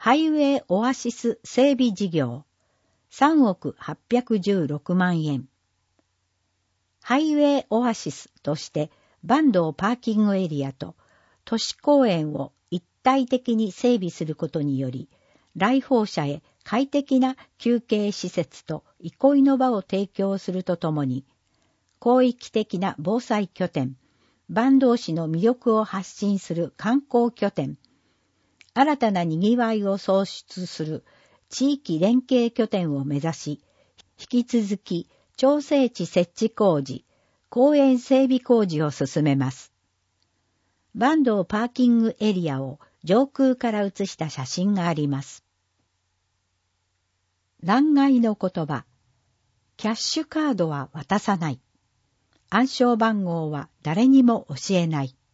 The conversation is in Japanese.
ハイウェイオアシス整備事業3億816万円。ハイウェイオアシスとして坂東パーキングエリアと都市公園を一体的に整備することにより、来訪者へ快適な休憩施設と憩いの場を提供するとともに、広域的な防災拠点、坂東市の魅力を発信する観光拠点、新たな賑わいを創出する地域連携拠点を目指し、引き続き調整池設置工事、公園整備工事を進めます。坂東パーキングエリアを上空から写した写真があります。欄外の言葉、キャッシュカードは渡さない。暗証番号は誰にも教えない。